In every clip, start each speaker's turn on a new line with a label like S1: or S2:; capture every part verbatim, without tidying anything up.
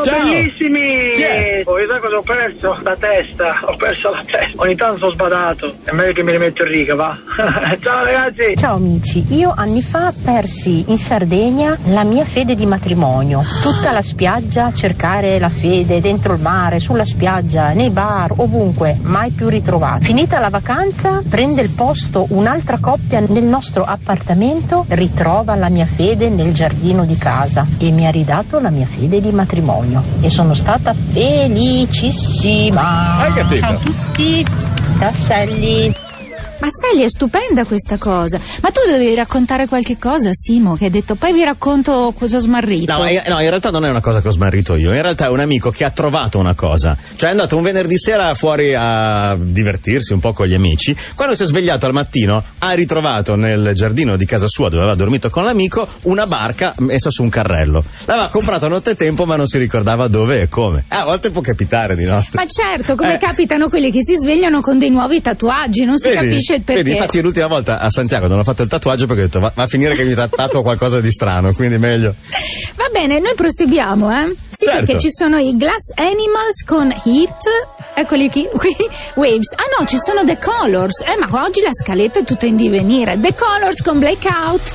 S1: Ciao.
S2: bellissimi!
S1: Chi è?
S2: Oh, io sai cosa ho perso? La testa, ho perso la testa. Ogni tanto sono sbadato. È meglio che mi rimetto in riga, va? Ciao ragazzi!
S3: Ciao amici, io anni fa persi in Sardegna la mia fede di matrimonio. Tutta la spiaggia a cercare la fede, dentro il mare, sulla spiaggia, nei bar, ovunque, mai più ritrovata. Finita la vacanza, prende il posto un'altra coppia nel nostro appartamento, ritrova la mia fede nel giardino di casa e mi ha ridato la mia fede di matrimonio e sono stata felicissima.
S1: Hai capito?
S3: Ciao a tutti, da Sally.
S4: Ma Sally, è stupenda questa cosa. Ma tu devi raccontare qualche cosa, Simo, che hai detto, poi vi racconto cosa ho smarrito.
S1: No, eh, no, in realtà non è una cosa che ho smarrito io, in realtà è un amico che ha trovato una cosa. Cioè è andato un venerdì sera fuori a divertirsi un po' con gli amici. Quando si è svegliato al mattino ha ritrovato nel giardino di casa sua, dove aveva dormito con l'amico, una barca messa su un carrello. L'aveva comprata a nottetempo ma non si ricordava dove e come. Eh, a volte può capitare di notte.
S4: Ma certo, come
S1: Eh.
S4: capitano quelli che si svegliano con dei nuovi tatuaggi, non si
S1: Vedi?
S4: capisce il perché.
S1: Vedi, infatti l'ultima volta a Santiago non ho fatto il tatuaggio perché ho detto va, va a finire che mi tatuo qualcosa di strano, quindi meglio.
S4: Va bene, noi proseguiamo, eh? Sì,
S1: Certo.
S4: perché ci sono i Glass Animals con Heat. Eccoli qui, qui, Waves. Ah no, ci sono The Colors. Eh, ma oggi la scaletta è tutta in divenire. The Colors con Blackout.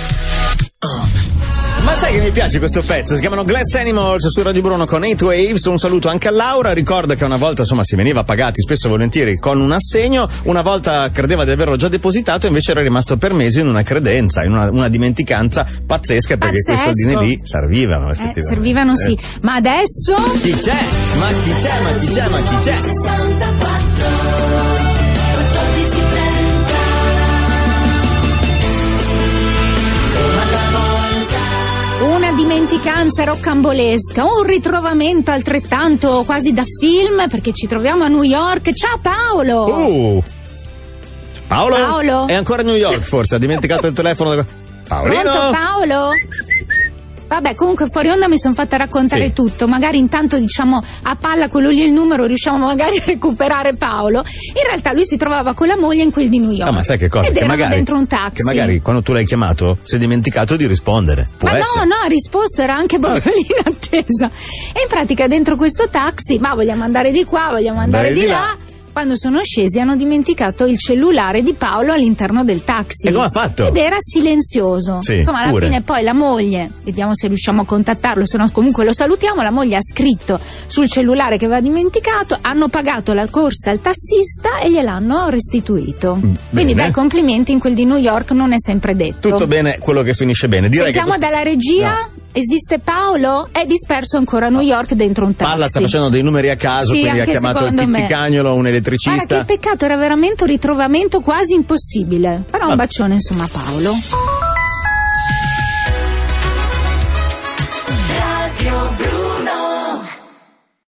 S1: Ma sai che mi piace questo pezzo? Si chiamano Glass Animals su Radio Bruno con Eight Waves. Un saluto anche a Laura. Ricorda che una volta insomma si veniva pagati spesso e volentieri con un assegno. Una volta credeva di averlo già depositato, invece era rimasto per mesi in una credenza, in una, una dimenticanza pazzesca, perché
S4: Pazzesco.
S1: quei soldini lì servivano
S4: Eh,
S1: effettivamente.
S4: servivano sì. Ma adesso.
S1: Chi c'è? Ma chi c'è? Ma chi c'è? Ma chi c'è?
S5: sessantaquattro quattordici trenta alla volta.
S4: Una dimenticanza roccambolesca, un ritrovamento altrettanto quasi da film, perché ci troviamo a New York. Ciao Paolo!
S1: Uh. Paolo?
S4: Paolo?
S1: È ancora a New York forse, ha dimenticato il telefono. da- Paolino?
S4: Pronto Paolo? Vabbè, comunque fuori onda mi sono fatta raccontare
S1: Sì.
S4: tutto. Magari intanto diciamo a palla quello lì il numero, riusciamo magari a recuperare Paolo. In realtà lui si trovava con la moglie in quel di New York.
S1: No, ma sai che cosa?
S4: Ed
S1: che
S4: erano
S1: magari,
S4: dentro un taxi.
S1: Che magari quando tu l'hai chiamato si è dimenticato di rispondere. Può
S4: Ma
S1: essere.
S4: no, no, ha risposto, era anche proprio lì in attesa. E in pratica dentro questo taxi, ma vogliamo andare di qua, vogliamo andare,
S1: Andare
S4: di
S1: di
S4: là.
S1: là.
S4: Quando sono scesi hanno dimenticato il cellulare di Paolo all'interno del taxi.
S1: E come ha fatto?
S4: Ed era silenzioso.
S1: Sì,
S4: Insomma, alla
S1: pure.
S4: fine poi la moglie, vediamo se riusciamo a contattarlo, se no comunque lo salutiamo, la moglie ha scritto sul cellulare che aveva dimenticato, hanno pagato la corsa al tassista e gliel'hanno restituito. Quindi
S1: bene.
S4: dai, complimenti, in quel di New York non è sempre detto.
S1: Tutto bene, quello che finisce bene. Direi
S4: Sentiamo
S1: che questo-
S4: dalla regia.
S1: No.
S4: Esiste Paolo? È disperso ancora a New York dentro un taxi.
S1: Palla sta facendo dei numeri a caso,
S4: Sì,
S1: quindi ha
S4: anche
S1: chiamato il
S4: secondo me.
S1: pizzicagnolo, un
S4: Guarda che
S1: elettricista.
S4: il peccato, era veramente un ritrovamento quasi impossibile. Però un bacione insomma a Paolo.